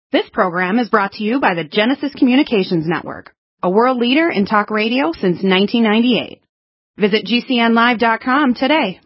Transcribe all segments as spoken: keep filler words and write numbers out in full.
This program is brought to you by the Genesis Communications Network, a world leader in talk radio since nineteen ninety-eight. Visit G C N live dot com today.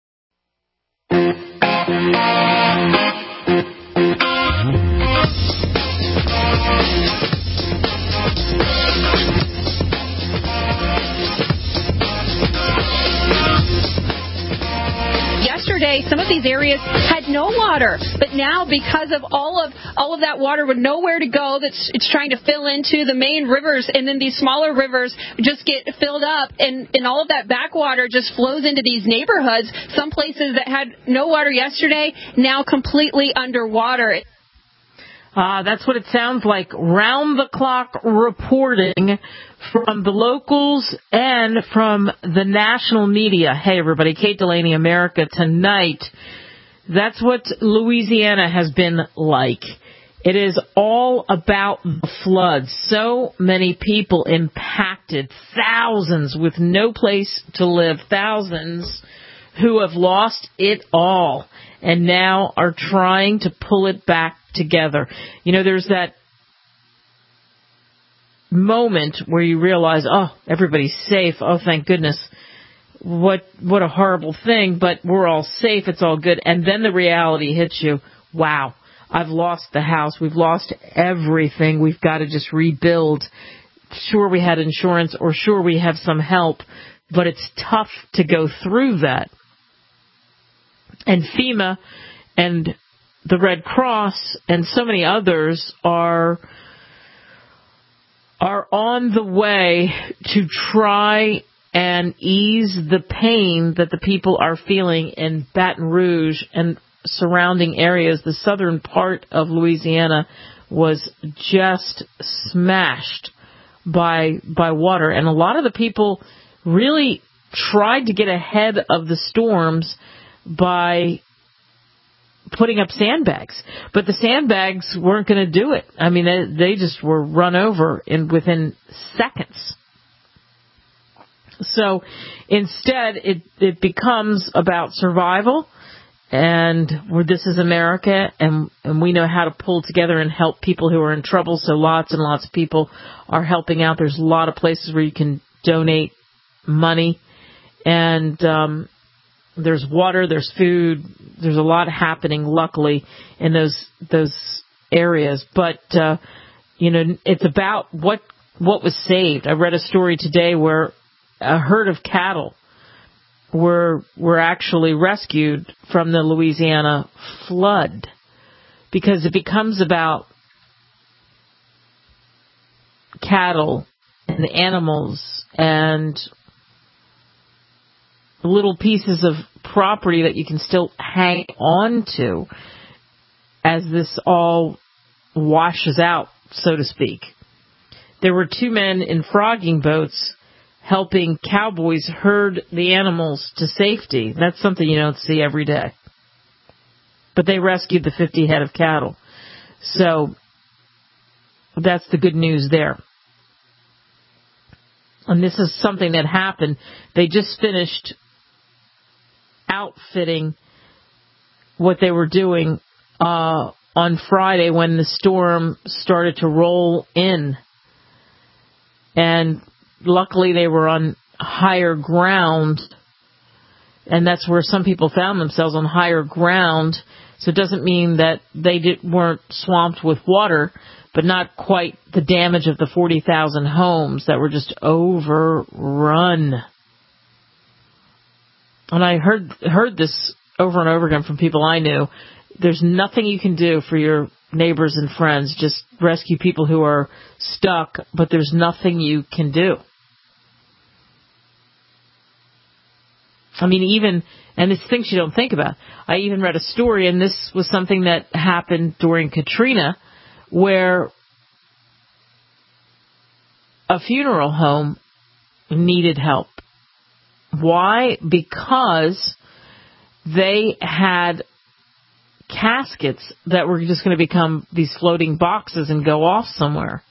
Yesterday, some of these areas had no water, but now because of all of all of that water with nowhere to go, that's it's trying to fill into the main rivers, and then these smaller rivers just get filled up, and, and all of that backwater just flows into these neighborhoods. Some places that had no water yesterday now completely underwater. Uh, that's what it sounds like. Round-the-clock reporting from the locals and from the national media. Hey, everybody, Kate Delaney, America Tonight. That's what Louisiana has been like. It is all about the floods. So many people impacted, thousands with no place to live, thousands who have lost it all and now are trying to pull it back together. You know, there's that moment where you realize, oh, everybody's safe. Oh, thank goodness. What what a horrible thing, but we're all safe. It's all good. And then the reality hits you. Wow, I've lost the house. We've lost everything. We've got to just rebuild. Sure, we had insurance, or sure, we have some help, but it's tough to go through that. And FEMA and the Red Cross and so many others are are on the way to try and ease the pain that the people are feeling in Baton Rouge and surrounding areas. The southern part of Louisiana was just smashed by by water, and a lot of the people really tried to get ahead of the storms by putting up sandbags. But the sandbags weren't going to do it. I mean, they, they just were run over in within seconds. So instead, it, it becomes about survival, and where this is America, and, and we know how to pull together and help people who are in trouble. So lots and lots of people are helping out. There's a lot of places where you can donate money, and um there's water, there's food, there's a lot happening, luckily, in those those areas. But, uh, you know, it's about what what was saved. I read a story today where a herd of cattle were were actually rescued from the Louisiana flood, because it becomes about cattle and animals and little pieces of property that you can still hang on to as this all washes out, so to speak. There were two men in frogging boats helping cowboys herd the animals to safety. That's something you don't see every day. But they rescued the fifty head of cattle. So that's the good news there. And this is something that happened. They just finished outfitting what they were doing uh, on Friday when the storm started to roll in. And luckily they were on higher ground, and that's where some people found themselves, on higher ground. So it doesn't mean that they did, weren't swamped with water, but not quite the damage of the forty thousand homes that were just overrun. And I heard heard this over and over again from people I knew. There's nothing you can do for your neighbors and friends. Just rescue people who are stuck, but there's nothing you can do. I mean, even, and it's things you don't think about. I even read a story, and this was something that happened during Katrina, where a funeral home needed help. Why? Because they had caskets that were just going to become these floating boxes and go off somewhere.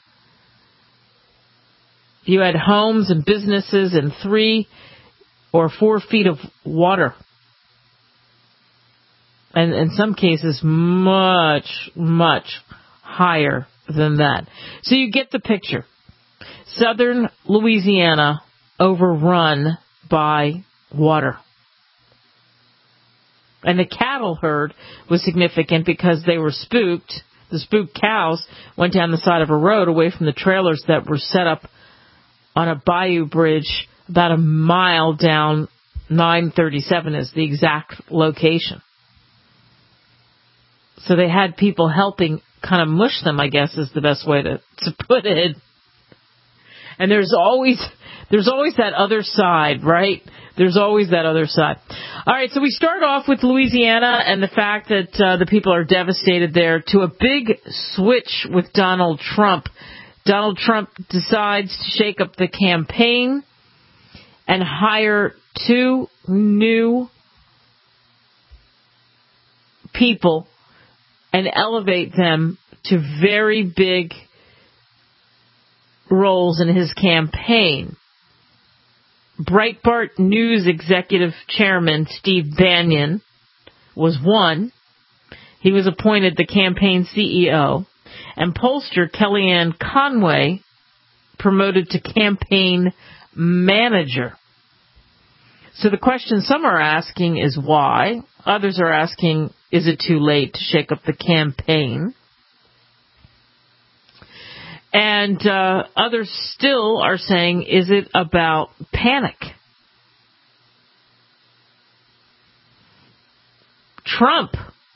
You had homes and businesses and three or four feet of water. And in some cases, much, much higher than that. So you get the picture. Southern Louisiana overrun by water. And the cattle herd was significant because they were spooked. The spooked cows went down the side of a road away from the trailers that were set up on a bayou bridge about a mile down nine thirty-seven is the exact location. So they had people helping kind of mush them, I guess is the best way to, to put it. And there's always there's always that other side, right? There's always that other side. All right, so we start off with Louisiana and the fact that uh, the people are devastated there to a big switch with Donald Trump. Donald Trump decides to shake up the campaign and hire two new people and elevate them to very big roles in his campaign. Breitbart News Executive Chairman Steve Bannon was one. He was appointed the campaign C E O. And pollster Kellyanne Conway promoted to campaign manager. So the question some are asking is why. Others are asking, is it too late to shake up the campaign? And uh, others still are saying, is it about panic? Trump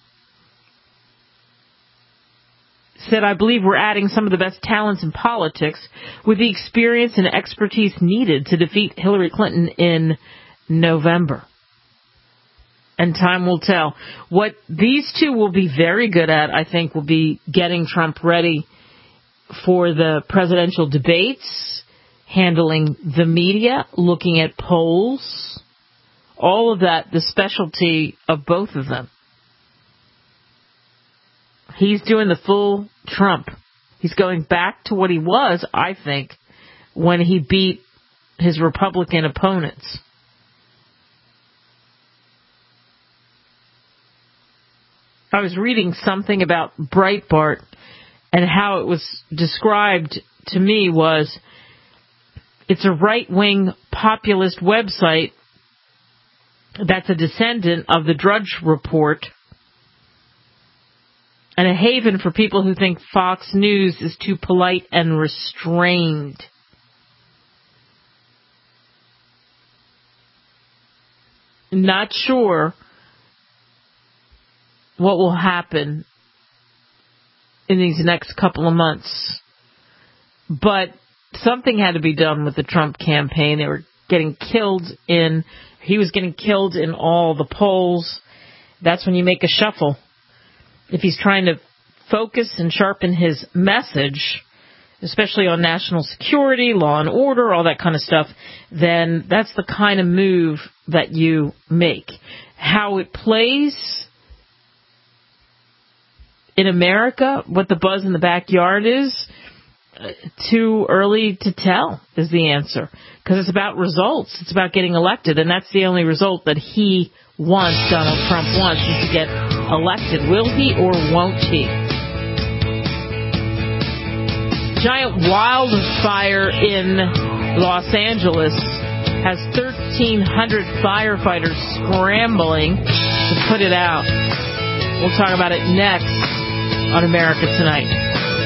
said, I believe we're adding some of the best talents in politics with the experience and expertise needed to defeat Hillary Clinton in November. And time will tell. What these two will be very good at, I think, will be getting Trump ready for the presidential debates, handling the media, looking at polls, all of that, the specialty of both of them. He's doing the full Trump. He's going back to what he was, I think, when he beat his Republican opponents. I was reading something about Breitbart, and how it was described to me was, it's a right-wing populist website that's a descendant of the Drudge Report, and a haven for people who think Fox News is too polite and restrained. Not sure what will happen in these next couple of months. But something had to be done with the Trump campaign. They were getting killed in, he was getting killed in all the polls. That's when you make a shuffle. If he's trying to focus and sharpen his message, especially on national security, law and order, all that kind of stuff, then that's the kind of move that you make. How it plays in America, what the buzz in the backyard is, uh, too early to tell is the answer. Because it's about results. It's about getting elected. And that's the only result that he wants, Donald Trump wants, is to get elected. Will he or won't he? Giant wildfire in Los Angeles has thirteen hundred firefighters scrambling to put it out. We'll talk about it next on America Tonight.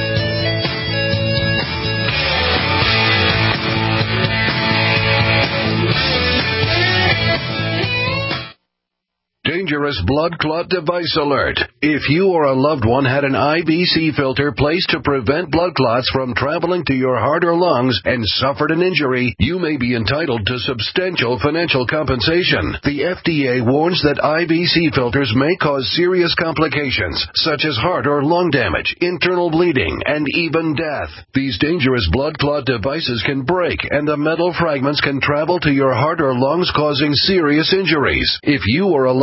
Dangerous blood clot device alert. If you or a loved one had an I B C filter placed to prevent blood clots from traveling to your heart or lungs and suffered an injury, you may be entitled to substantial financial compensation. The F D A warns that I B C filters may cause serious complications, such as heart or lung damage, internal bleeding, and even death. These dangerous blood clot devices can break, and the metal fragments can travel to your heart or lungs, causing serious injuries. If you or a loved one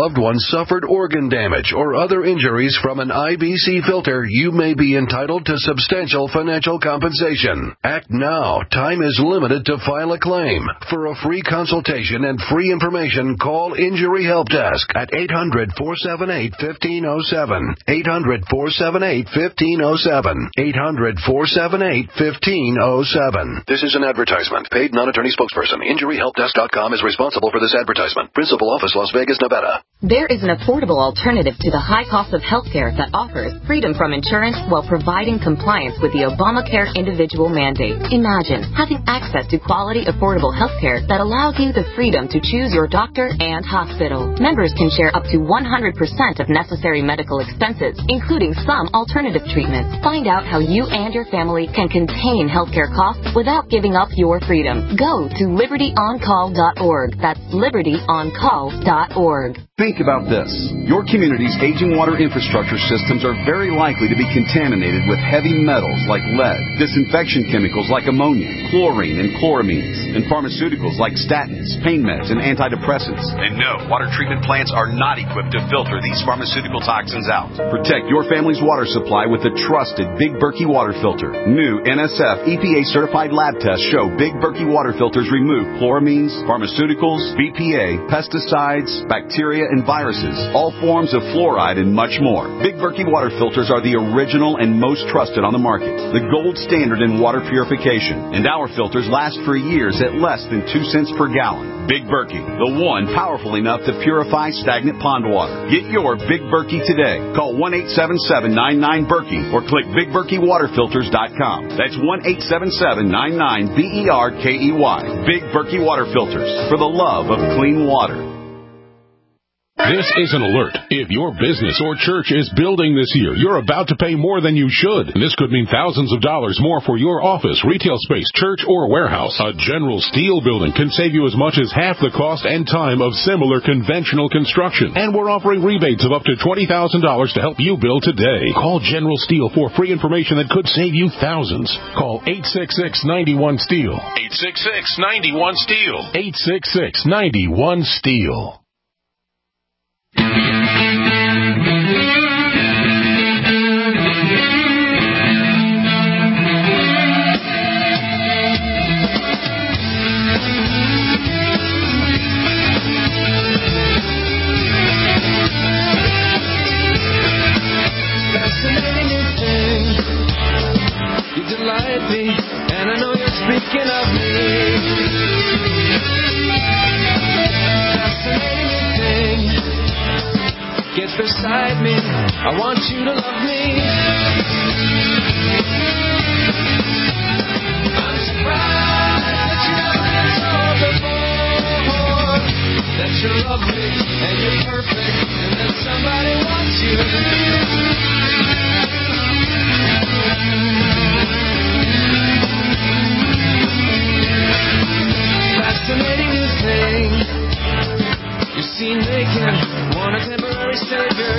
suffered organ damage or other injuries from an I B C filter, you may be entitled to substantial financial compensation. Act now. Time is limited to file a claim. For a free consultation and free information, call Injury Help Desk at eight hundred, four seven eight, one five zero seven. eight hundred, four seven eight, one five zero seven. eight hundred, four seven eight, one five zero seven. This is an advertisement. Paid non-attorney spokesperson. Injury Help Desk dot com is responsible for this advertisement. Principal office, Las Vegas, Nevada. There is an affordable alternative to the high cost of health care that offers freedom from insurance while providing compliance with the Obamacare individual mandate. Imagine having access to quality, affordable health care that allows you the freedom to choose your doctor and hospital. Members can share up to one hundred percent of necessary medical expenses, including some alternative treatments. Find out how you and your family can contain healthcare costs without giving up your freedom. Go to liberty on call dot org. That's liberty on call dot org. Think about this. Your community's aging water infrastructure systems are very likely to be contaminated with heavy metals like lead, disinfection chemicals like ammonia, chlorine and chloramines, and pharmaceuticals like statins, pain meds, and antidepressants. And no, water treatment plants are not equipped to filter these pharmaceutical toxins out. Protect your family's water supply with the trusted Big Berkey water filter. New N S F E P A-certified lab tests show Big Berkey water filters remove chloramines, pharmaceuticals, B P A, pesticides, bacteria, and viruses, all forms of fluoride, and much more. Big Berkey water filters are the original and most trusted on the market, the gold standard in water purification, and our filters last for years at less than two cents per gallon. Big Berkey, the one powerful enough to purify stagnant pond water. Get your Big Berkey today. Call one eight seven seven, nine nine, Berkey or click big berkey water filters dot com. That's one eight seven seven, nine nine, B E R K E Y. Big Berkey water filters, for the love of clean water. This is an alert. If your business or church is building this year, you're about to pay more than you should. This could mean thousands of dollars more for your office, retail space, church, or warehouse. A General Steel building can save you as much as half the cost and time of similar conventional construction. And we're offering rebates of up to twenty thousand dollars to help you build today. Call General Steel for free information that could save you thousands. Call eight six six, nine one, STEEL. eight six six, nine one, STEEL. eight six six, nine one, STEEL. Me, and I know you're speaking of me. Fascinating thing, get beside me. I want you to love me. I'm surprised that you haven't told before that you're lovely and you're perfect and that somebody wants you. Fascinating new thing. You seem naked, want a temporary savior.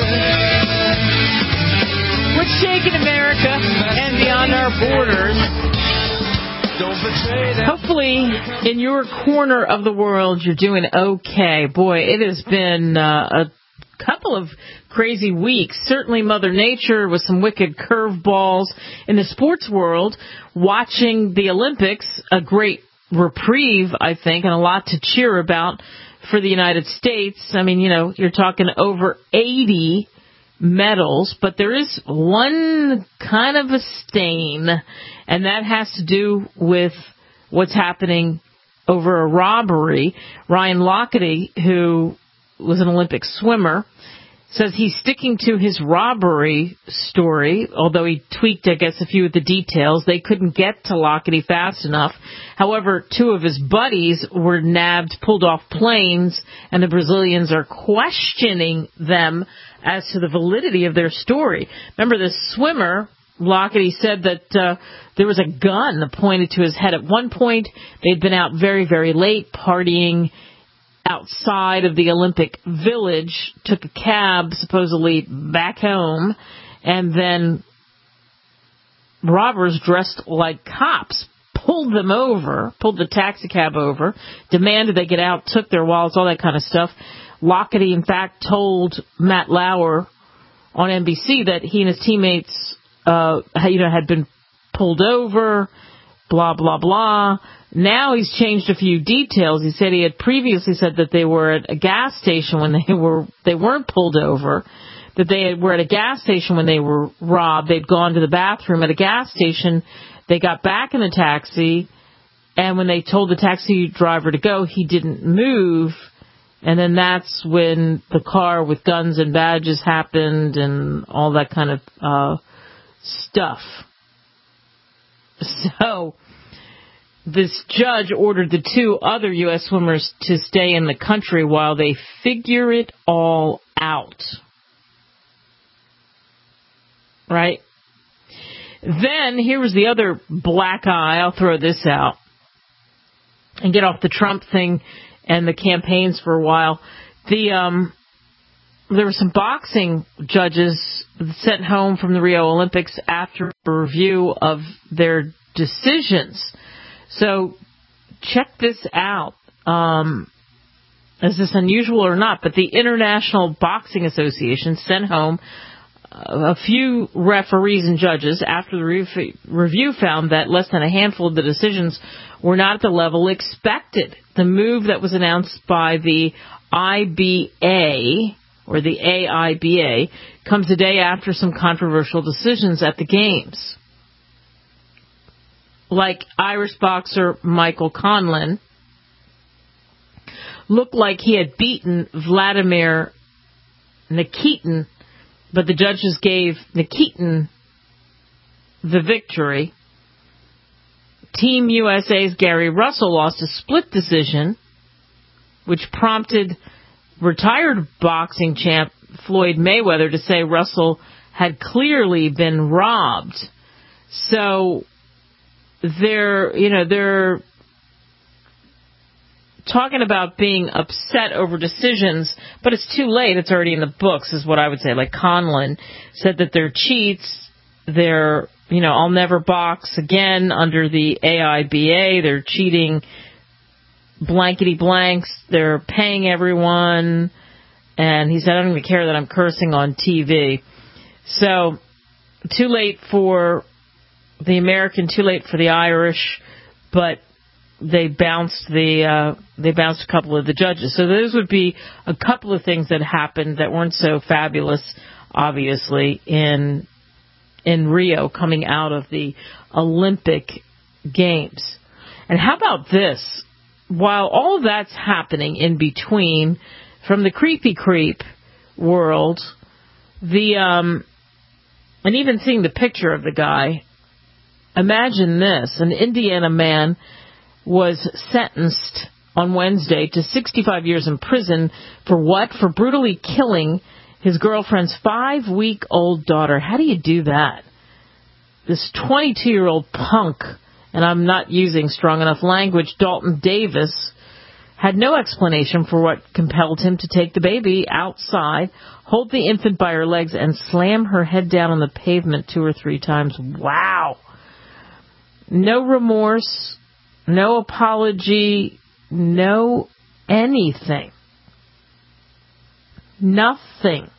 We're shaking America and beyond our borders. Don't betray them. Hopefully, in your corner of the world, you're doing okay. Boy, it has been uh, a couple of crazy weeks. Certainly Mother Nature with some wicked curveballs. In the sports world, watching the Olympics, a great reprieve, I think, and a lot to cheer about for the United States. I mean, you know, you're talking over eighty medals, but there is one kind of a stain, and that has to do with what's happening over a robbery. Ryan Lochte, who was an Olympic swimmer, says he's sticking to his robbery story, although he tweaked, I guess, a few of the details. They couldn't get to Lochte fast enough. However, two of his buddies were nabbed, pulled off planes, and the Brazilians are questioning them as to the validity of their story. Remember, this swimmer, Lochte, said that uh, there was a gun pointed to his head. At one point, they'd been out very, very late partying outside of the Olympic Village, took a cab supposedly back home, and then robbers dressed like cops pulled them over, pulled the taxi cab over, demanded they get out, took their wallets, all that kind of stuff. Lockety, in fact, told Matt Lauer on N B C that he and his teammates, uh, you know, had been pulled over, blah, blah, blah. Now he's changed a few details. He said he had previously said that they were at a gas station when they were, they weren't pulled over, that they were at a gas station when they were robbed. They'd gone to the bathroom at a gas station. They got back in the taxi, and when they told the taxi driver to go, he didn't move. And then that's when the car with guns and badges happened and all that kind of uh, stuff. So this judge ordered the two other U S swimmers to stay in the country while they figure it all out. Right? Then, here was the other black eye. I'll throw this out and get off the Trump thing and the campaigns for a while. The um, there were some boxing judges sent home from the Rio Olympics after a review of their decisions. So check this out. Um, is this unusual or not? But the International Boxing Association sent home a few referees and judges after the re- review found that less than a handful of the decisions were not at the level expected. The move that was announced by the I B A, or the A I B A, comes a day after some controversial decisions at the Games. Like Irish boxer Michael Conlan looked like he had beaten Vladimir Nikitin, but the judges gave Nikitin the victory. Team U S A's Gary Russell lost a split decision, which prompted retired boxing champ Floyd Mayweather to say Russell had clearly been robbed. So they're, you know, they're talking about being upset over decisions, but it's too late. It's already in the books, is what I would say. Like Conlan said that they're cheats. They're, you know, I'll never box again under the A I B A. They're cheating blankety blanks. They're paying everyone. And he said, I don't even care that I'm cursing on T V. So, too late for the American, too late for the Irish, but they bounced the uh, they bounced a couple of the judges. So those would be a couple of things that happened that weren't so fabulous, obviously, in in Rio coming out of the Olympic Games. And how about this? While all of that's happening in between, from the creepy creep world, the um, and even seeing the picture of the guy, imagine this: an Indiana man was sentenced on Wednesday to sixty-five years in prison for what? For brutally killing his girlfriend's five-week-old daughter. How do you do that? This twenty-two-year-old punk, and I'm not using strong enough language, Dalton Davis, had no explanation for what compelled him to take the baby outside, hold the infant by her legs, and slam her head down on the pavement two or three times. Wow. No remorse. No apology, no anything. Nothing.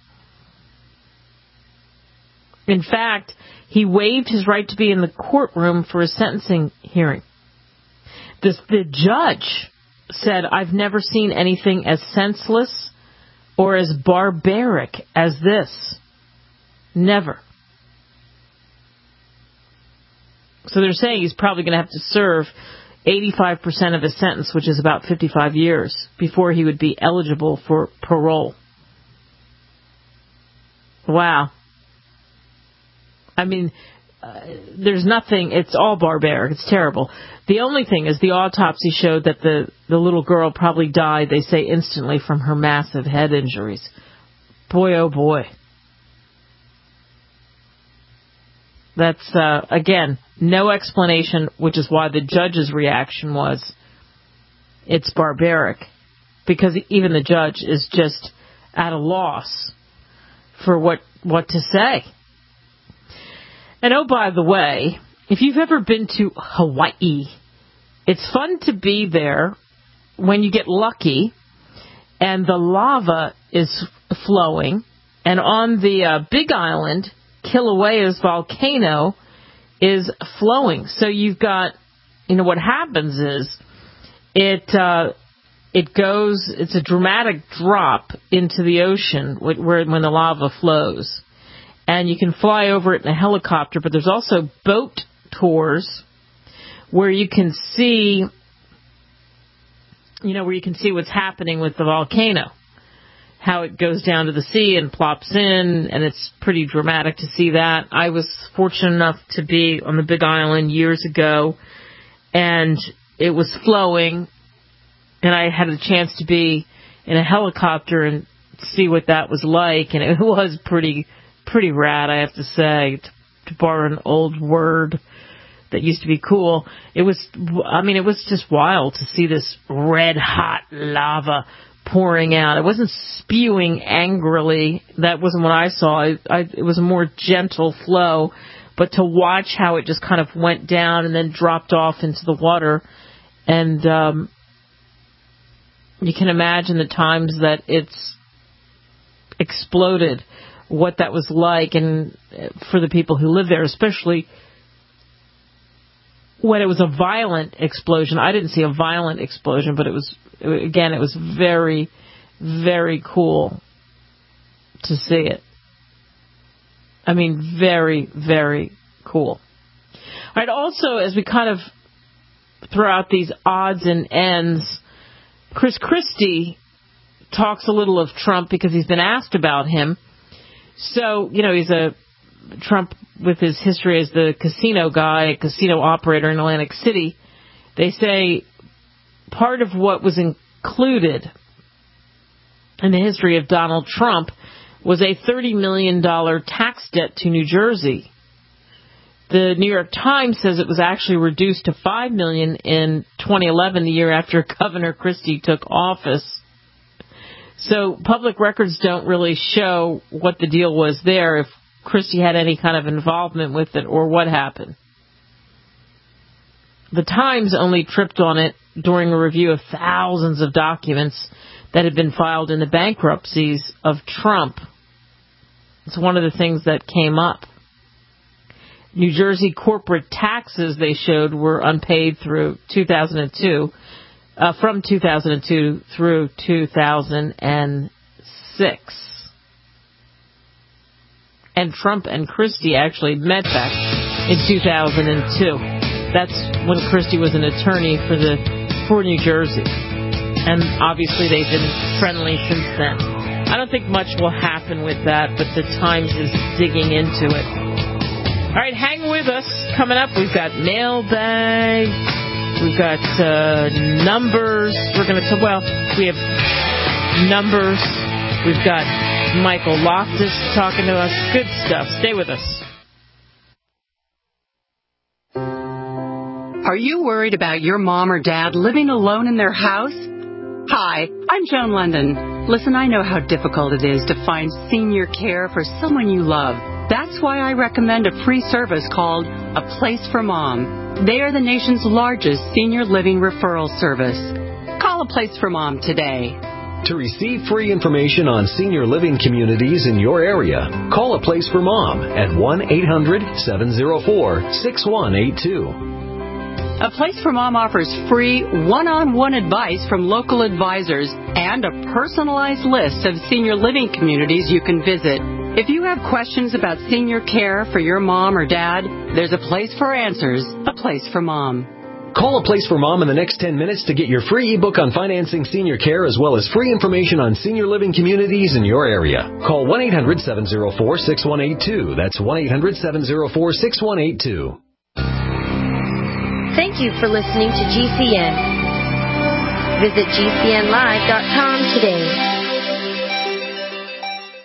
In fact, he waived his right to be in the courtroom for a sentencing hearing. This, the judge said, I've never seen anything as senseless or as barbaric as this. Never. So they're saying he's probably going to have to serve eighty-five percent of his sentence, which is about fifty-five years, before he would be eligible for parole. Wow. I mean, uh, there's nothing, it's all barbaric, it's terrible. The only thing is the autopsy showed that the, the little girl probably died, they say, instantly from her massive head injuries. Boy, oh boy. That's, uh, again, no explanation, which is why the judge's reaction was, it's barbaric. Because even the judge is just at a loss for what, what to say. And oh, by the way, if you've ever been to Hawaii, it's fun to be there when you get lucky and the lava is flowing. And on the uh, Big Island, Kilauea's volcano is flowing. So you've got, you know, what happens is it uh, it goes, it's a dramatic drop into the ocean where when the lava flows. And you can fly over it in a helicopter, but there's also boat tours where you can see, you know, where you can see what's happening with the volcano. How it goes down to the sea and plops in, and it's pretty dramatic to see that. I was fortunate enough to be on the Big Island years ago, and it was flowing, and I had a chance to be in a helicopter and see what that was like, and it was pretty, pretty rad, I have to say, to, to borrow an old word that used to be cool. It was, I mean, it was just wild to see this red-hot lava pouring out. It wasn't spewing angrily. That wasn't what I saw. I, I, it was a more gentle flow. But to watch how it just kind of went down and then dropped off into the water, and um, you can imagine the times that it's exploded, what that was like, and for the people who live there, especially when it was a violent explosion. I didn't see a violent explosion, but it was, again, it was very, very cool to see it. I mean, very, very cool. All right, also, as we kind of throw out these odds and ends, Chris Christie talks a little of Trump because he's been asked about him. So, you know, he's a Trump, with his history as the casino guy, casino operator in Atlantic City. They say part of what was included in the history of Donald Trump was a thirty million dollars tax debt to New Jersey. The New York Times says it was actually reduced to five million dollars in twenty eleven, the year after Governor Christie took office. So public records don't really show what the deal was there, if Christie had any kind of involvement with it or what happened. The Times only tripped on it during a review of thousands of documents that had been filed in the bankruptcies of Trump. It's one of the things that came up. New Jersey corporate taxes, they showed, were unpaid through two thousand two, uh, from two thousand two through two thousand six. And Trump and Christie actually met back in two thousand two. That's when Christie was an attorney for the for New Jersey. And obviously they've been friendly since then. I don't think much will happen with that, but the Times is digging into it. All right, hang with us. Coming up, we've got mailbag. We've got uh, numbers. We're going to, well, we have numbers. We've got Michael Loftus talking to us. Good stuff. Stay with us. Are you worried about your mom or dad living alone in their house? Hi, I'm Joan London. Listen, I know how difficult it is to find senior care for someone you love. That's why I recommend a free service called A Place for Mom. They are the nation's largest senior living referral service. Call A Place for Mom today. To receive free information on senior living communities in your area, call A Place for Mom at one eight hundred seven oh four six one eight two. A Place for Mom offers free one-on-one advice from local advisors and a personalized list of senior living communities you can visit. If you have questions about senior care for your mom or dad, there's a place for answers. A Place for Mom. Call A Place for Mom in the next ten minutes to get your free ebook on financing senior care, as well as free information on senior living communities in your area. Call one eight hundred seven oh four six one eight two. That's one eight hundred seven oh four six one eight two. Thank you for listening to G C N. Visit G C N live dot com today.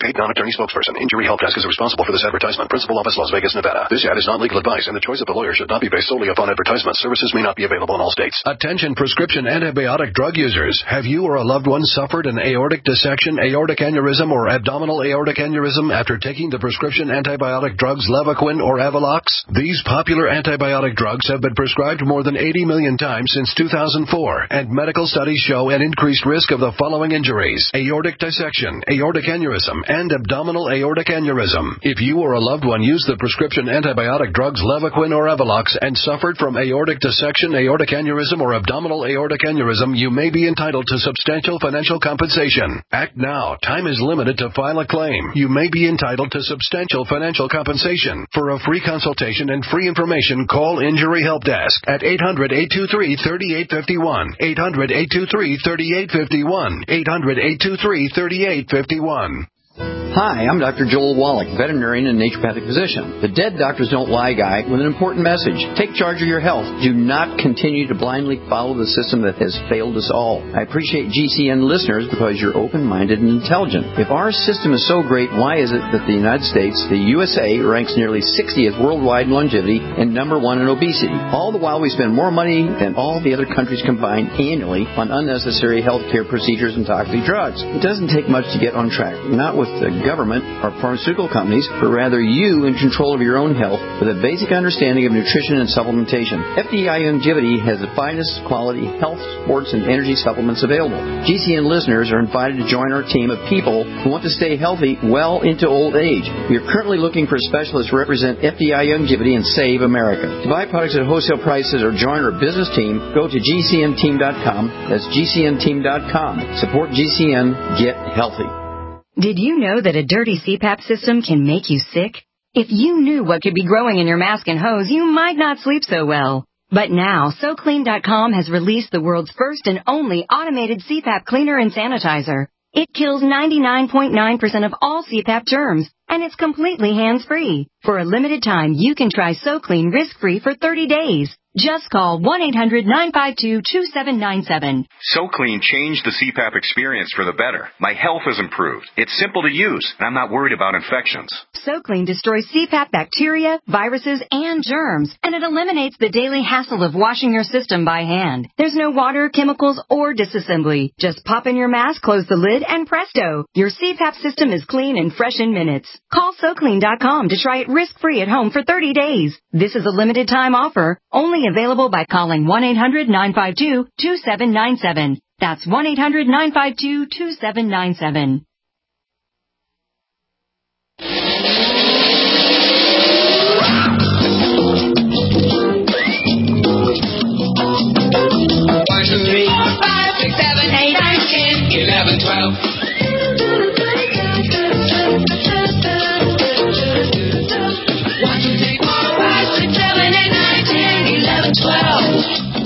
Paid non-attorney spokesperson. Injury Help Desk is responsible for this advertisement. Principal office, Las Vegas, Nevada. This ad is not legal advice, and the choice of the lawyer should not be based solely upon advertisement. Services may not be available in all states. Attention prescription antibiotic drug users. Have you or a loved one suffered an aortic dissection, aortic aneurysm, or abdominal aortic aneurysm after taking the prescription antibiotic drugs Levaquin or Avelox? These popular antibiotic drugs have been prescribed more than eighty million times since two thousand four, and medical studies show an increased risk of the following injuries: aortic dissection, aortic aneurysm, and abdominal aortic aneurysm. If you or a loved one used the prescription antibiotic drugs Levaquin or Avelox and suffered from aortic dissection, aortic aneurysm, or abdominal aortic aneurysm, you may be entitled to substantial financial compensation. Act now. Time is limited to file a claim. You may be entitled to substantial financial compensation. For a free consultation and free information, call Injury Help Desk at eight hundred, eight two three, three eight five one, eight hundred, eight two three, three eight five one, eight hundred, eight two three, three eight five one. Hi, I'm Doctor Joel Wallach, veterinarian and naturopathic physician. The Dead Doctors Don't Lie guy with an important message. Take charge of your health. Do not continue to blindly follow the system that has failed us all. I appreciate G C N listeners because you're open-minded and intelligent. If our system is so great, why is it that the United States, the U S A, ranks nearly sixtieth worldwide in longevity and number one in obesity? All the while we spend more money than all the other countries combined annually on unnecessary health care procedures and toxic drugs. It doesn't take much to get on track. Not with the government or pharmaceutical companies, but rather you in control of your own health with a basic understanding of nutrition and supplementation. F D I Longevity has the finest quality health, sports, and energy supplements available. G C N listeners are invited to join our team of people who want to stay healthy well into old age. We are currently looking for specialists to represent F D I Longevity and Save America. To buy products at wholesale prices or join our business team, go to G C N team dot com. That's G C N team dot com. Support G C N. Get healthy. Did you know that a dirty C PAP system can make you sick? If you knew what could be growing in your mask and hose, you might not sleep so well. But now, So Clean dot com has released the world's first and only automated C PAP cleaner and sanitizer. It kills ninety-nine point nine percent of all C PAP germs, and it's completely hands-free. For a limited time, you can try So Clean risk-free for thirty days. Just call one eight hundred, nine five two, two seven nine seven. So Clean changed the C PAP experience for the better. My health has improved. It's simple to use, and I'm not worried about infections. So Clean destroys C PAP bacteria, viruses, and germs, and it eliminates the daily hassle of washing your system by hand. There's no water, chemicals, or disassembly. Just pop in your mask, close the lid, and presto! Your C PAP system is clean and fresh in minutes. Call So Clean dot com to try it risk-free at home for thirty days. This is a limited-time offer, only available by calling one eight hundred, nine five two, two seven nine seven. That's one eight hundred, nine five two, two seven nine seven. One, two, three, four, five, six, seven, eight, nine, ten, eleven, twelve. One, two, three, four, five, six, seven, eight, nine, ten, eleven, twelve.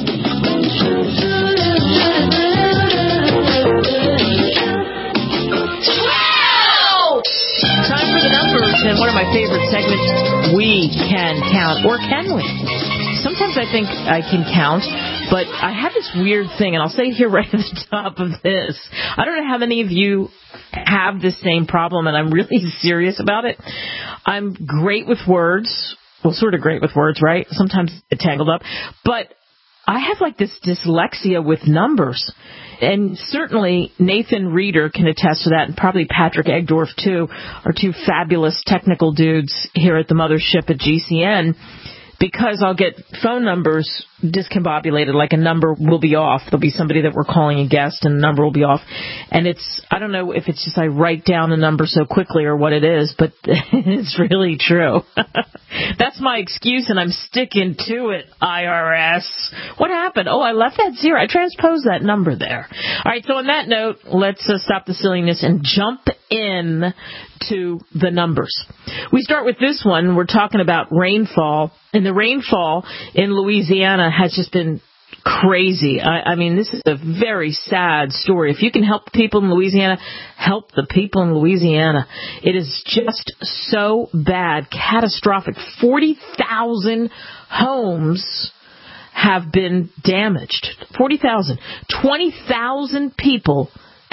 Time for the numbers, and one of my favorite segments, We Can Count, or can we? Sometimes I think I can count, but I have this weird thing, and I'll say it here right at the top of this. I don't know how many of you have this same problem, and I'm really serious about it. I'm great with words. Well, sort of great with words, right? Sometimes it's tangled up. But I have like this dyslexia with numbers. And certainly Nathan Reeder can attest to that, and probably Patrick Egdorf, too, are two fabulous technical dudes here at the mothership at G C N, because I'll get phone numbers discombobulated, like a number will be off. There'll be somebody that we're calling a guest, and the number will be off. And it's, I don't know if it's just I write down a number so quickly or what it is, but it's really true. That's my excuse, and I'm sticking to it, I R S. What happened? Oh, I left that zero. I transposed that number there. All right, so on that note, let's uh, stop the silliness and jump in to the numbers. We start with this one. We're talking about rainfall, and the rainfall in Louisiana has just been crazy. I, I mean, this is a very sad story. If you can help the people in Louisiana, help the people in Louisiana. It is just so bad, catastrophic. forty thousand homes have been damaged. forty thousand. twenty thousand people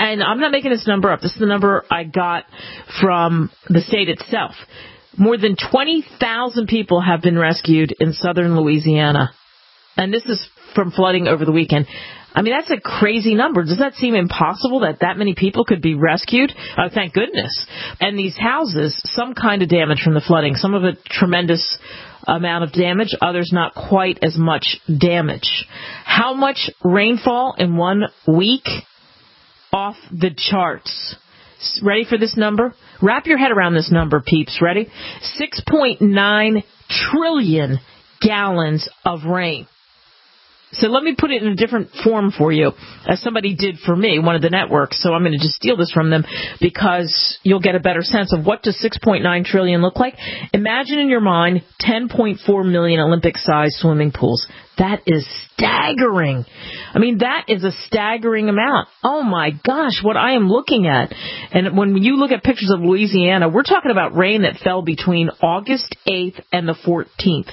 and I'm not making this number up. This is the number I got from the state itself. More than twenty thousand people have been rescued in southern Louisiana. And this is from flooding over the weekend. I mean, that's a crazy number. Does that seem impossible that that many people could be rescued? Uh, thank goodness. And these houses, some kind of damage from the flooding. Some of it tremendous amount of damage, others not quite as much damage. How much rainfall in one week? Off the charts. Ready for this number? Wrap your head around this number, peeps. Ready? six point nine trillion gallons of rain. So let me put it in a different form for you, as somebody did for me, one of the networks. So I'm going to just steal this from them because you'll get a better sense of what does six point nine trillion look like. Imagine in your mind ten point four million Olympic-sized swimming pools. That is staggering. I mean, that is a staggering amount. Oh, my gosh, what I am looking at. And when you look at pictures of Louisiana, we're talking about rain that fell between August eighth and the fourteenth.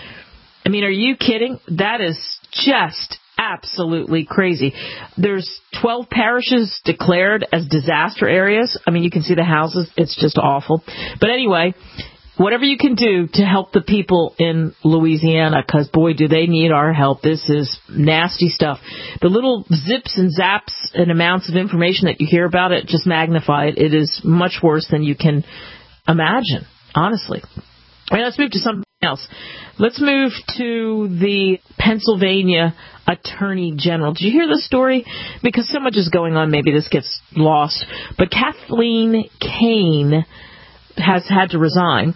I mean, are you kidding? That is just absolutely crazy. There's twelve parishes declared as disaster areas. I mean, you can see the houses. It's just awful. But anyway, whatever you can do to help the people in Louisiana, because, boy, do they need our help. This is nasty stuff. The little zips and zaps and amounts of information that you hear about it, just magnify it. It is much worse than you can imagine, honestly. All right, let's move to something else. Let's move to the Pennsylvania Attorney General. Did you hear this story? Because so much is going on, maybe this gets lost. But Kathleen Kane has had to resign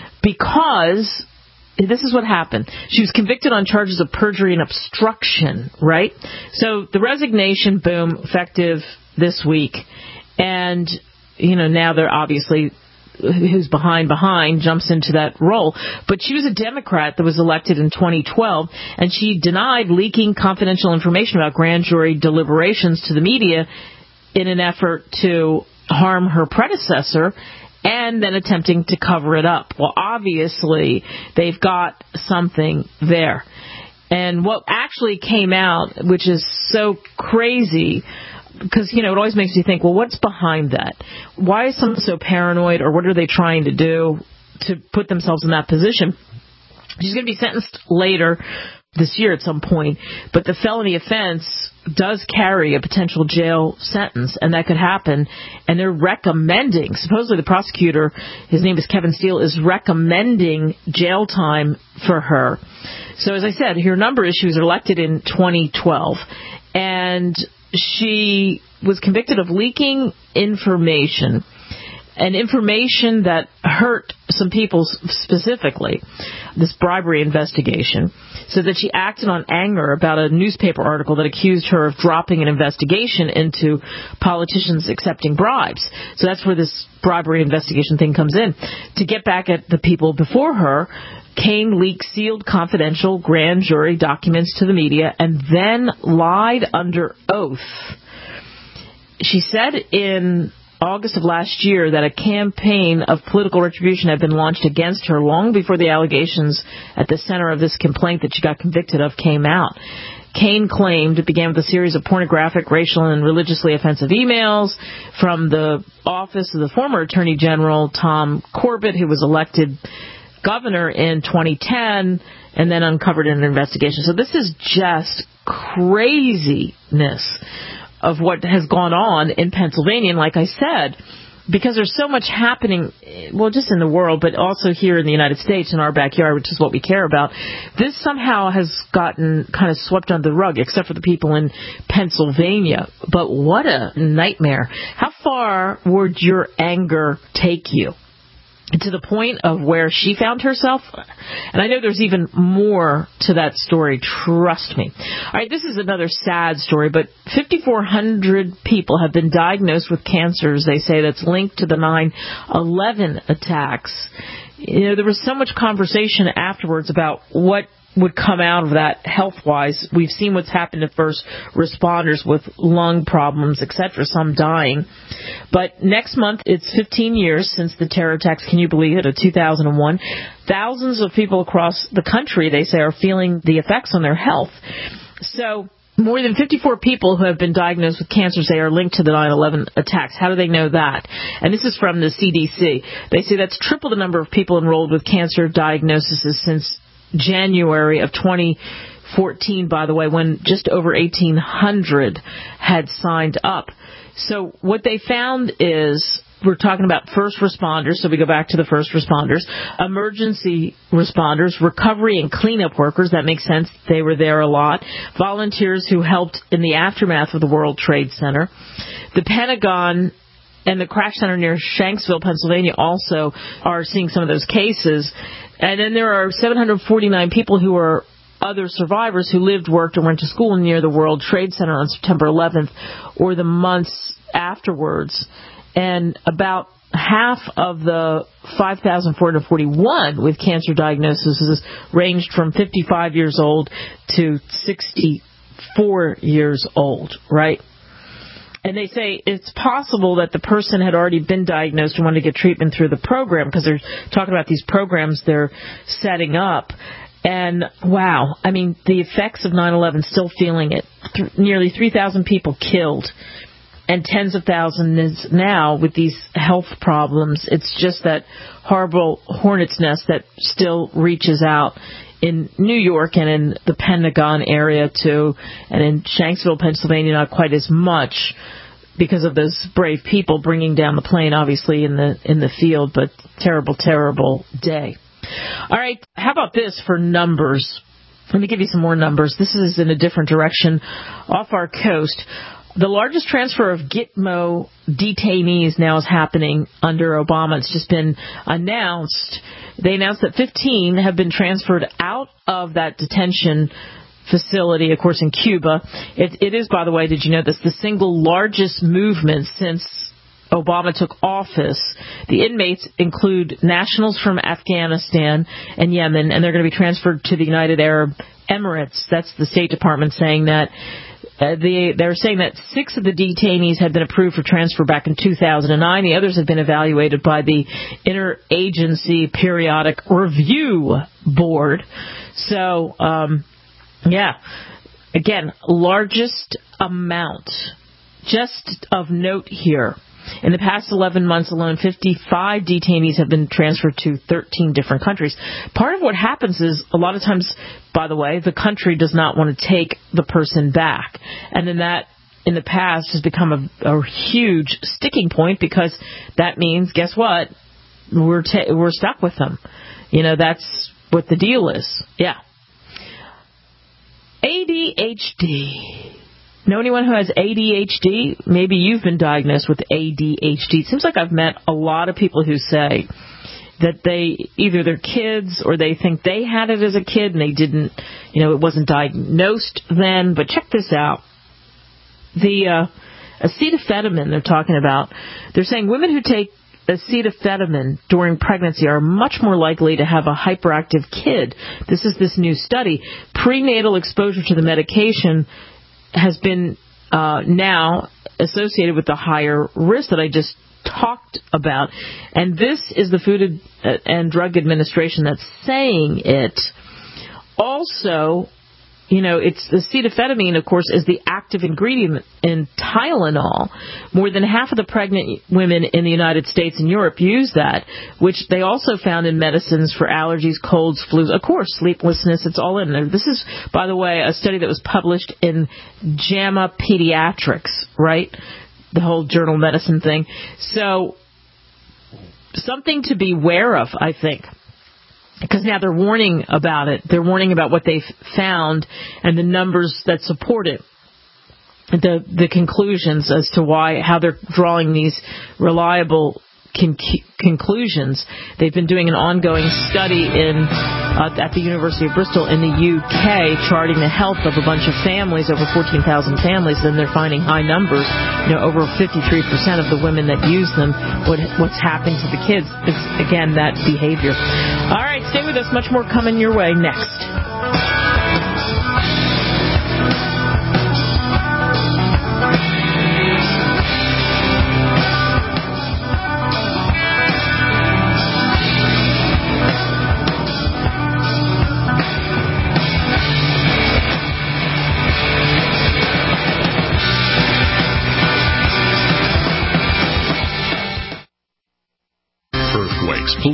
because this is what happened. She was convicted on charges of perjury and obstruction, right? So the resignation, boom, effective this week. And, you know, now they're obviously... who's behind behind jumps into that role. But she was a Democrat that was elected in twenty twelve, and she denied leaking confidential information about grand jury deliberations to the media in an effort to harm her predecessor and then attempting to cover it up. Well, obviously, they've got something there. And what actually came out, which is so crazy, because, you know, it always makes you think, well, what's behind that? Why is someone so paranoid, or what are they trying to do to put themselves in that position? She's going to be sentenced later this year at some point, but the felony offense does carry a potential jail sentence, and that could happen. And they're recommending, supposedly the prosecutor, his name is Kevin Steele, is recommending jail time for her. So as I said, her number is she was elected in twenty twelve, and she was convicted of leaking information, and information that hurt some people specifically, this bribery investigation, so that she acted on anger about a newspaper article that accused her of dropping an investigation into politicians accepting bribes. So that's where this bribery investigation thing comes in. To get back at the people before her, Kane leaked sealed confidential grand jury documents to the media and then lied under oath. She said in August of last year that a campaign of political retribution had been launched against her long before the allegations at the center of this complaint that she got convicted of came out. Kane claimed it began with a series of pornographic, racial, and religiously offensive emails from the office of the former Attorney General Tom Corbett, who was elected governor in twenty ten and then uncovered in an investigation. So this is just craziness of what has gone on in Pennsylvania. And like I said, because there's so much happening, well, just in the world, but also here in the United States, in our backyard, which is what we care about, this somehow has gotten kind of swept under the rug, except for the people in Pennsylvania. But what a nightmare. How far would your anger take you? To the point of where she found herself. And I know there's even more to that story, trust me. All right, this is another sad story, but fifty-four hundred people have been diagnosed with cancers, they say, that's linked to the nine eleven attacks. You know, there was so much conversation afterwards about what would come out of that health-wise. We've seen what's happened to first responders with lung problems, et cetera, some dying. But next month, it's fifteen years since the terror attacks, can you believe it, of two thousand one. Thousands of people across the country, they say, are feeling the effects on their health. So more than fifty-four people who have been diagnosed with cancer say are linked to the nine eleven attacks. How do they know that? And this is from the C D C. They say that's triple the number of people enrolled with cancer diagnoses since January of twenty fourteen, by the way, when just over eighteen hundred had signed up. So what they found is, we're talking about first responders, so we go back to the first responders, emergency responders, recovery and cleanup workers, that makes sense, they were there a lot, volunteers who helped in the aftermath of the World Trade Center, the Pentagon and the crash center near Shanksville, Pennsylvania also are seeing some of those cases, and then there are seven hundred forty-nine people who are other survivors who lived, worked, or went to school near the World Trade Center on September eleventh or the months afterwards. And about half of the five thousand four hundred forty-one with cancer diagnoses ranged from fifty-five years old to sixty-four years old, right? And they say it's possible that the person had already been diagnosed and wanted to get treatment through the program, because they're talking about these programs they're setting up. And, wow, I mean, the effects of nine eleven, still feeling it. Th- nearly three thousand people killed. And tens of thousands now with these health problems. It's just that horrible hornet's nest that still reaches out in New York and in the Pentagon area, too. And in Shanksville, Pennsylvania, not quite as much because of those brave people bringing down the plane, obviously, in the in the field. But terrible, terrible day. All right, how about this for numbers? Let me give you some more numbers. This is in a different direction off our coast. The largest transfer of Gitmo detainees now is happening under Obama. It's just been announced. They announced that fifteen have been transferred out of that detention facility, of course, in Cuba. It, it is, by the way, did you know this, the single largest movement since Obama took office. The inmates include nationals from Afghanistan and Yemen, and they're going to be transferred to the United Arab Emirates. That's the State Department saying that. Uh, the, they're saying that six of the detainees had been approved for transfer back in two thousand nine. The others have been evaluated by the Interagency Periodic Review Board. So, um, yeah, again, largest amount. Just of note here. In the past eleven months alone, fifty-five detainees have been transferred to thirteen different countries. Part of what happens is, a lot of times, by the way, the country does not want to take the person back. And then that, in the past, has become a, a huge sticking point, because that means, guess what? We're ta- we're stuck with them. You know, that's what the deal is. Yeah. A D H D. Know anyone who has A D H D? Maybe you've been diagnosed with A D H D. It seems like I've met a lot of people who say that they, either their kids or they think they had it as a kid and they didn't, you know, it wasn't diagnosed then. But check this out. The uh, acetaminophen they're talking about, they're saying women who take acetaminophen during pregnancy are much more likely to have a hyperactive kid. This is this new study. Prenatal exposure to the medication has been uh, now associated with the higher risk that I just talked about. And this is the Food and Drug Administration that's saying it. Also, you know, it's the acetaminophen, of course, is the active ingredient in Tylenol. More than half of the pregnant women in the United States and Europe use that, which they also found in medicines for allergies, colds, flus, of course, sleeplessness, it's all in there. This is, by the way, a study that was published in JAMA Pediatrics, right? The whole journal medicine thing. So, something to be aware of, I think. Because now they're warning about it. They're warning about what they've found and the numbers that support it. The the conclusions as to why, how they're drawing these reliable con- conclusions. They've been doing an ongoing study in uh, at the University of Bristol in the U K, charting the health of a bunch of families, over fourteen thousand families, and they're finding high numbers. You know, over fifty-three percent of the women that use them, what what's happened to the kids. It's, again, that behavior. All right, stay with us. Much more coming your way next.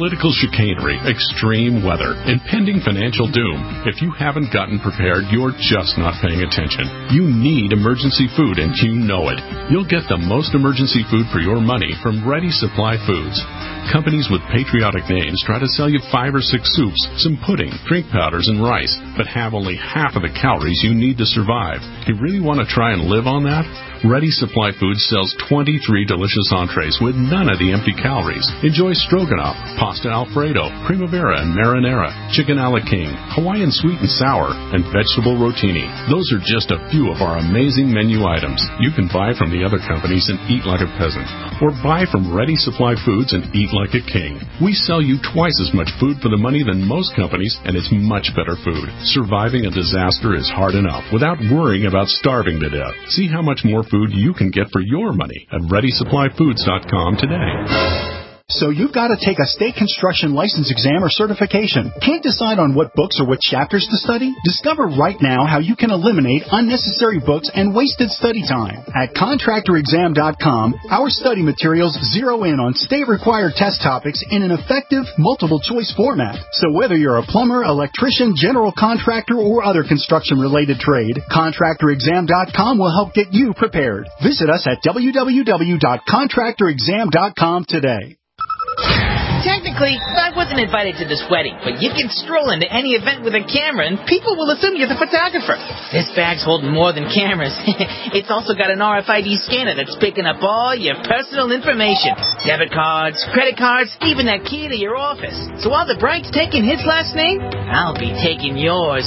Political chicanery, extreme weather, impending financial doom. If you haven't gotten prepared, you're just not paying attention. You need emergency food, and you know it. You'll get the most emergency food for your money from Ready Supply Foods. Companies with patriotic names try to sell you five or six soups, some pudding, drink powders, and rice, but have only half of the calories you need to survive. You really want to try and live on that? Ready Supply Foods sells twenty-three delicious entrees with none of the empty calories. Enjoy stroganoff, pasta alfredo, primavera and marinara, chicken a la king, Hawaiian sweet and sour, and vegetable rotini. Those are just a few of our amazing menu items. You can buy from the other companies and eat like a peasant, or buy from Ready Supply Foods and eat like a king. We sell you twice as much food for the money than most companies, and it's much better food. Surviving a disaster is hard enough without worrying about starving to death. See how much more food you can get for your money at ready supply foods dot com today. So you've got to take a state construction license exam or certification. Can't decide on what books or what chapters to study? Discover right now how you can eliminate unnecessary books and wasted study time. At contractor exam dot com, our study materials zero in on state-required test topics in an effective, multiple-choice format. So whether you're a plumber, electrician, general contractor, or other construction-related trade, contractor exam dot com will help get you prepared. Visit us at w w w dot contractor exam dot com today. Technically, I wasn't invited to this wedding, but you can stroll into any event with a camera and people will assume you're the photographer. This bag's holding more than cameras. It's also got an R F I D scanner that's picking up all your personal information. Debit cards, credit cards, even that key to your office. So while the bride's taking his last name, I'll be taking yours.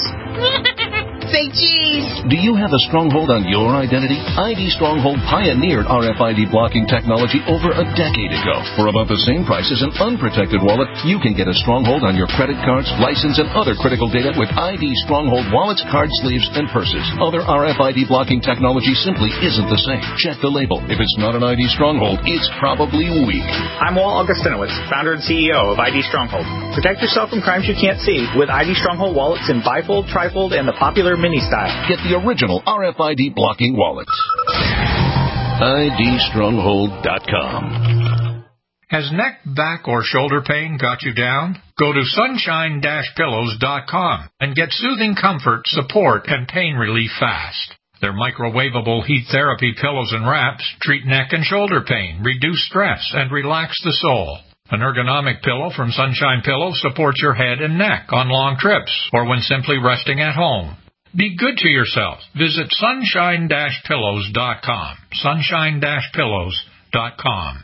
Say cheese! Do you have a stronghold on your identity? I D Stronghold pioneered R F I D blocking technology over a decade ago. For about the same price as an unprotected wallet, you can get a stronghold on your credit cards, license, and other critical data with I D Stronghold wallets, card sleeves, and purses. Other R F I D blocking technology simply isn't the same. Check the label. If it's not an I D Stronghold, it's probably weak. I'm Walt Augustinowicz, founder and C E O of I D Stronghold. Protect yourself from crimes you can't see with I D Stronghold wallets in bifold, trifold, and the popular mini style. Get the original R F I D blocking wallets. I D stronghold dot com. Has neck, back, or shoulder pain got you down? Go to sunshine dash pillows dot com and get soothing comfort, support, and pain relief fast. Their microwavable heat therapy pillows and wraps treat neck and shoulder pain, reduce stress, and relax the soul. An ergonomic pillow from Sunshine Pillows supports your head and neck on long trips or when simply resting at home. Be good to yourself. Visit sunshine dash pillows dot com. sunshine dash pillows dot com.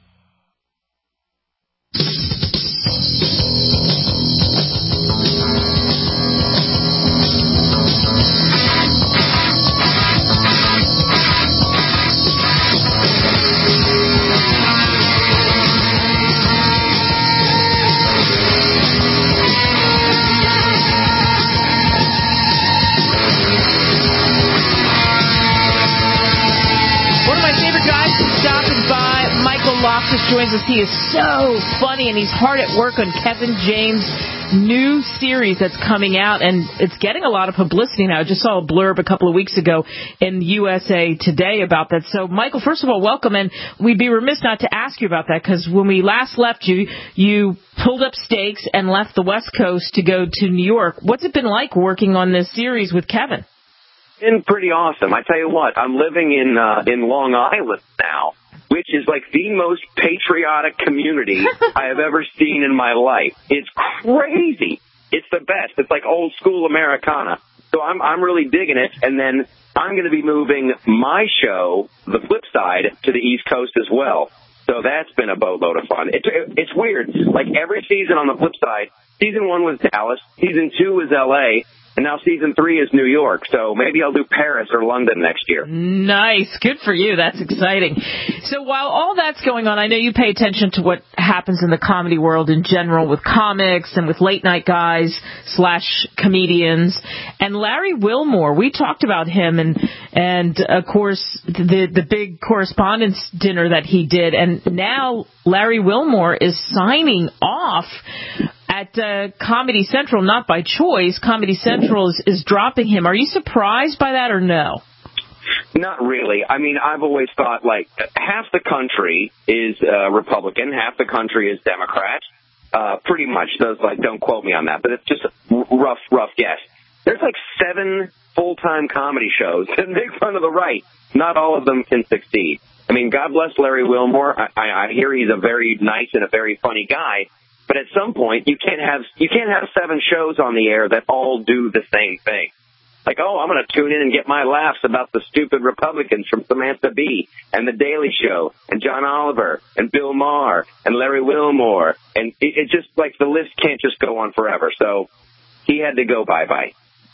Loftus joins us. He is so funny, and he's hard at work on Kevin James' new series that's coming out, and it's getting a lot of publicity now. I just saw a blurb a couple of weeks ago in U S A Today about that. So, Michael, first of all, welcome, and we'd be remiss not to ask you about that, because when we last left you, you pulled up stakes and left the West Coast to go to New York. What's it been like working on this series with Kevin? Been pretty awesome. I tell you what, I'm living in uh, in Long Island now, which is like the most patriotic community I have ever seen in my life. It's crazy. It's the best. It's like old school Americana. So I'm I'm really digging it. And then I'm going to be moving my show, The Flip Side, to the East Coast as well. So that's been a boatload of fun. It's it's weird. Like every season on The Flip Side, season one was Dallas, season two was L A, and now season three is New York, so maybe I'll do Paris or London next year. Nice. Good for you. That's exciting. So while all that's going on, I know you pay attention to what happens in the comedy world in general with comics and with late-night guys slash comedians. And Larry Wilmore, we talked about him and, and of course, the, the big correspondence dinner that he did. And now Larry Wilmore is signing off at uh, Comedy Central, not by choice. Comedy Central is, is dropping him. Are you surprised by that or no? Not really. I mean, I've always thought, like, half the country is uh, Republican, half the country is Democrat, Uh, pretty much. Those, like, don't quote me on that, but it's just a rough, rough guess. There's like seven full-time comedy shows that make fun of the right. Not all of them can succeed. I mean, God bless Larry Wilmore. I, I, I hear he's a very nice and a very funny guy, but at some point you can't have you can't have seven shows on the air that all do the same thing. Like, oh, I'm going to tune in and get my laughs about the stupid Republicans from Samantha Bee and The Daily Show and John Oliver and Bill Maher and Larry Wilmore. And it, it just, like, the list can't just go on forever. So he had to go bye-bye.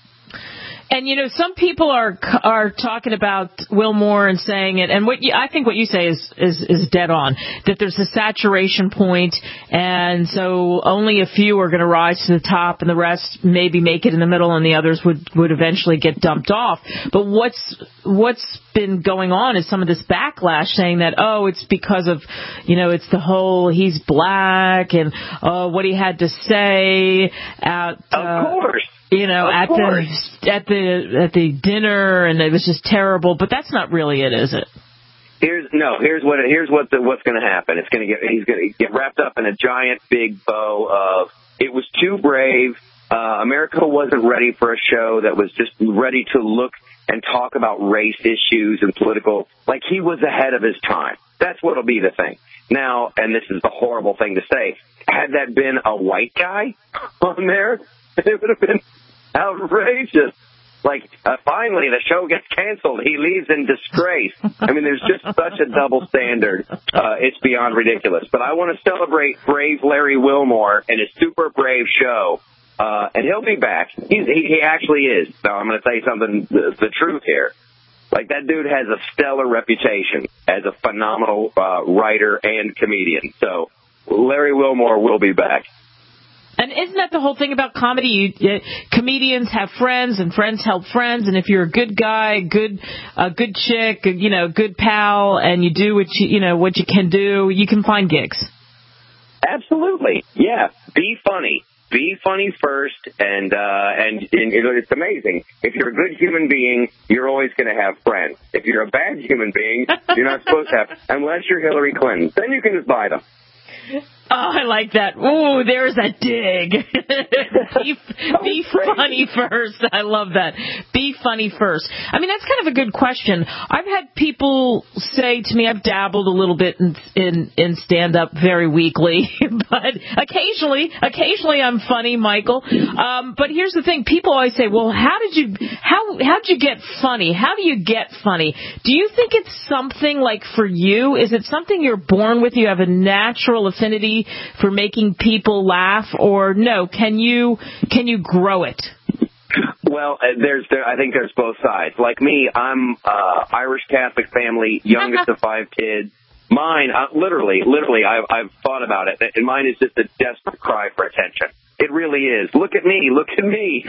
And, you know, some people are are talking about Wilmore and saying it, and what you, I think what you say is, is, is dead on, that there's a saturation point, and so only a few are going to rise to the top, and the rest maybe make it in the middle, and the others would, would eventually get dumped off. But what's what's been going on is some of this backlash saying that, oh, it's because of, you know, it's the whole he's black, and uh, what he had to say at... Uh, of course. You know, of at course. the at the at the dinner, and it was just terrible. But that's not really it, is it? Here's no. Here's what. Here's what. The, what's going to happen. It's going to get. He's going to get wrapped up in a giant big bow of. It was too brave. Uh, America wasn't ready for a show that was just ready to look and talk about race issues and political. Like, he was ahead of his time. That's what'll be the thing. Now, and this is the horrible thing to say. Had that been a white guy on there, it would have been outrageous. Like, uh, finally, the show gets canceled. He leaves in disgrace. I mean, there's just such a double standard. Uh, it's beyond ridiculous. But I want to celebrate brave Larry Wilmore and his super brave show. Uh, and he'll be back. He's, he, he actually is. Now, I'm going to say something, the, the truth here. Like, that dude has a stellar reputation as a phenomenal uh, writer and comedian. So Larry Wilmore will be back. And isn't that the whole thing about comedy? You, uh, comedians have friends, and friends help friends. And if you're a good guy, good, uh, good chick, you know, good pal, and you do what you, you know, what you can do, you can find gigs. Absolutely, yeah. Be funny. Be funny first, and uh, and, and it's amazing. If you're a good human being, you're always going to have friends. If you're a bad human being, you're not supposed to have, unless you're Hillary Clinton. Then you can just buy them. Oh, I like that. Ooh, there's a dig. be be funny first. I love that. Be funny first. I mean, that's kind of a good question. I've had people say to me, I've dabbled a little bit in in, in stand-up very weakly, but occasionally, occasionally I'm funny, Michael. Um, but here's the thing. People always say, well, how did you, how, how'd you get funny? How do you get funny? Do you think it's something like for you? Is it something you're born with? You have a natural affinity for making people laugh, or no? Can you can you grow it? Well, uh, there's there, I think there's both sides. Like me, I'm uh, Irish Catholic family, youngest of five kids. Mine, uh, literally, literally, I've, I've thought about it, and mine is just a desperate cry for attention. It really is. Look at me, look at me.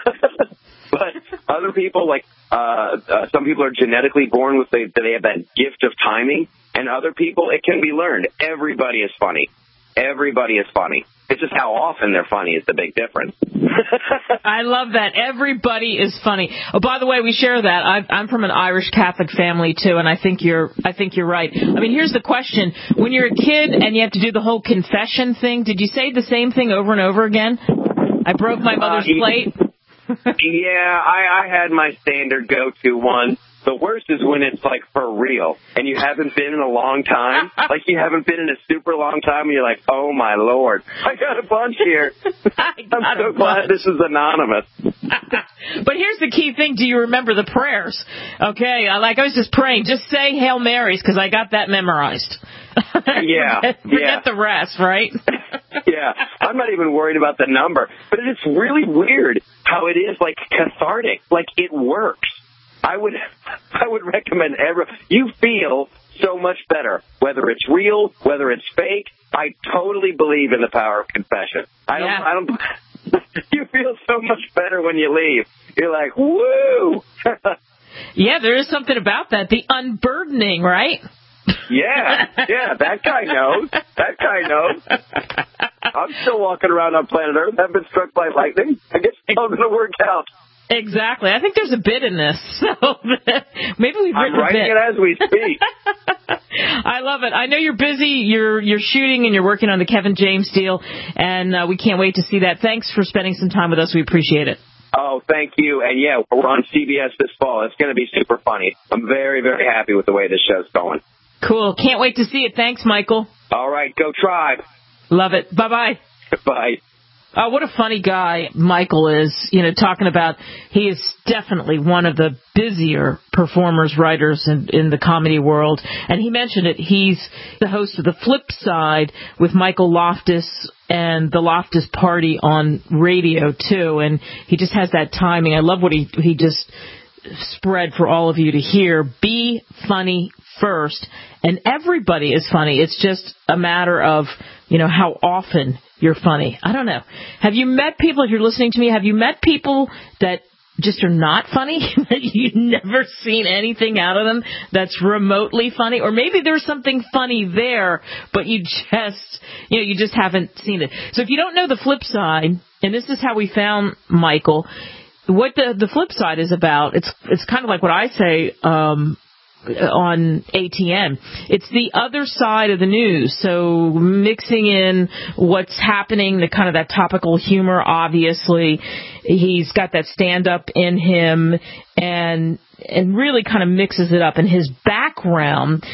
But other people, like uh, uh, some people are genetically born with they they have that gift of timing, and other people, it can be learned. Everybody is funny. Everybody is funny. It's just how often they're funny is the big difference. I love that. Everybody is funny. Oh, by the way, we share that. I've, I'm from an Irish Catholic family too, and I think you're. I think you're right. I mean, here's the question: when you're a kid and you have to do the whole confession thing, did you say the same thing over and over again? I broke my mother's uh, plate. Yeah, I, I had my standard go-to one. The worst is when it's, like, for real, and you haven't been in a long time. Like, you haven't been in a super long time, and you're like, oh, my Lord, I got a bunch here. I'm so glad this is anonymous. But here's the key thing. Do you remember the prayers? Okay, I, like I was just praying. Just say Hail Marys, because I got that memorized. Yeah. forget, yeah. forget the rest, right? Yeah, I'm not even worried about the number. But it's really weird how it is, like, cathartic. Like, it works. I would I would recommend every. You feel so much better, whether it's real, whether it's fake. I totally believe in the power of confession. I don't. Yeah. I don't. You feel so much better when you leave. You're like, woo! Yeah, there is something about that. The unburdening, right? Yeah, yeah. That guy knows. That guy knows. I'm still walking around on planet Earth. I've been struck by lightning. I guess it's all going to work out. Exactly. I think there's a bit in this. So maybe we've written I'm writing a bit. it as we speak. I love it. I know you're busy. You're you're shooting and you're working on the Kevin James deal, and uh, we can't wait to see that. Thanks for spending some time with us. We appreciate it. Oh, thank you. And, yeah, we're on C B S this fall. It's going to be super funny. I'm very, very happy with the way this show's going. Cool. Can't wait to see it. Thanks, Michael. All right. Go Tribe. Love it. Bye-bye. Bye. Uh, what a funny guy Michael is, you know, talking about he is definitely one of the busier performers, writers in, in the comedy world. And he mentioned it. He's the host of The Flip Side with Michael Loftus and the Loftus Party on radio, too. And he just has that timing. I love what he he just spread for all of you to hear. Be funny first. And everybody is funny. It's just a matter of, you know, how often you're funny. I don't know. Have you met people, if you're listening to me, have you met people that just are not funny? That you've never seen anything out of them that's remotely funny? Or maybe there's something funny there, but you just, you know, you just haven't seen it. So if you don't know The Flip Side, and this is how we found Michael, what the, the Flip Side is about, it's, it's kind of like what I say, um, on A T N. It's the other side of the news, so mixing in what's happening, the kind of that topical humor, obviously. He's got that stand-up in him and and really kind of mixes it up. And his background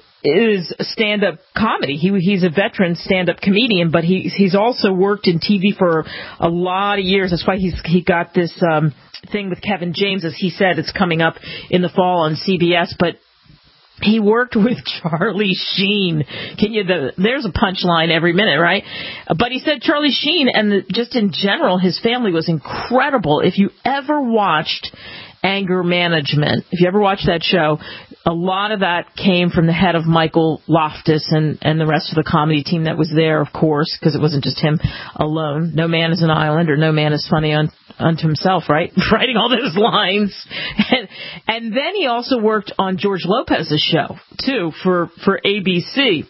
is stand-up comedy. He he's a veteran stand-up comedian, but he he's also worked in T V for a lot of years. That's why he's he got this um thing with Kevin James, as he said, it's coming up in the fall on C B S, but he worked with Charlie Sheen. Can you? The, there's a punchline every minute, right? But he said Charlie Sheen, and the, just in general, his family was incredible. If you ever watched Anger Management, if you ever watched that show, a lot of that came from the head of Michael Loftus and, and the rest of the comedy team that was there, of course, because it wasn't just him alone. No man is an island, or no man is funny un, unto himself, right? Writing all those lines. And, and then he also worked on George Lopez's show, too, for, for A B C.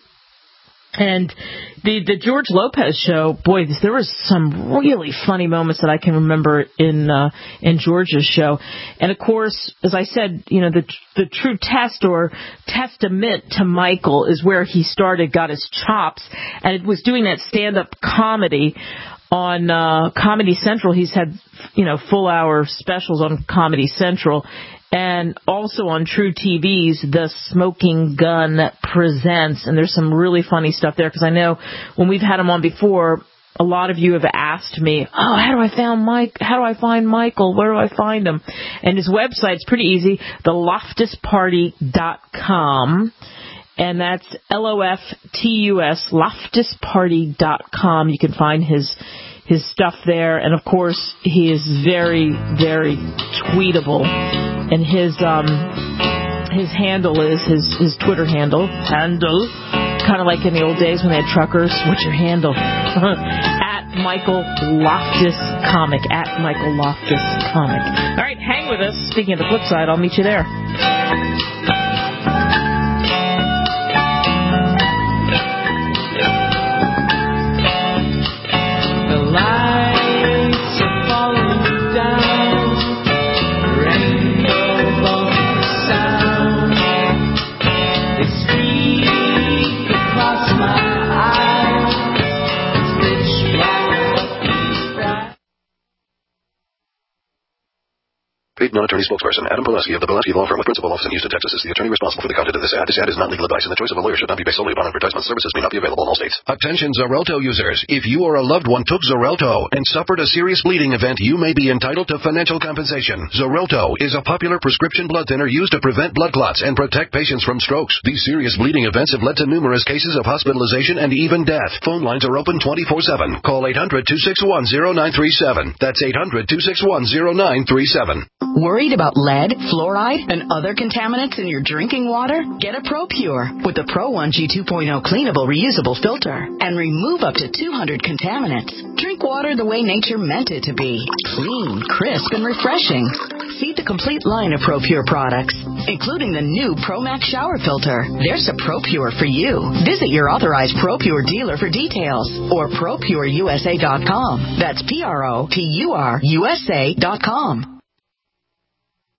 And the the George Lopez show, boy, there was some really funny moments that I can remember in uh, in George's show. And of course, as I said, you know, the the true test or testament to Michael is where he started, got his chops, and it was doing that stand-up comedy on uh, Comedy Central. He's had, you know, full hour specials on Comedy Central. And also on True T V's The Smoking Gun Presents. And there's some really funny stuff there, because I know when we've had him on before, a lot of you have asked me, oh, how do I find Mike? How do I find Michael? Where do I find him? And his website's pretty easy, the loftus party dot com. And that's L O F T U S, loftus party dot com. You can find his his stuff there. And, of course, he is very, very tweetable. And his um his handle is, his, his Twitter handle, handle, kind of like in the old days when they had truckers. What's your handle? At Michael Loftus Comic. At Michael Loftus Comic. All right, hang with us. Speaking of The Flip Side, I'll meet you there. Lights are falling down, rainbow sound, they streak across my eyes, pitch black but these bright. Paid non-attorney spokesperson Adam Pulaski of the Pulaski Law Firm with principal office in Houston, Texas is the attorney responsible for the content of this ad. This ad is not legal advice, and the choice of a lawyer should not be based solely upon advertisement. Services may not be available in all states. Attention Xarelto users. If you or a loved one took Xarelto and suffered a serious bleeding event, you may be entitled to financial compensation. Xarelto is a popular prescription blood thinner used to prevent blood clots and protect patients from strokes. These serious bleeding events have led to numerous cases of hospitalization and even death. Phone lines are open twenty-four seven. Call eight hundred, two six one, zero nine three seven. That's eight hundred, two six one, zero nine three seven. Worried about lead, fluoride, and other contaminants in your drinking water? Get a ProPure with the Pro one G two point oh cleanable reusable filter and remove up to two hundred contaminants. Drink water the way nature meant it to be. Clean, crisp, and refreshing. See the complete line of ProPure products, including the new ProMax shower filter. There's a ProPure for you. Visit your authorized ProPure dealer for details or pro pure U S A dot com. That's P R O P U R U S A dot com.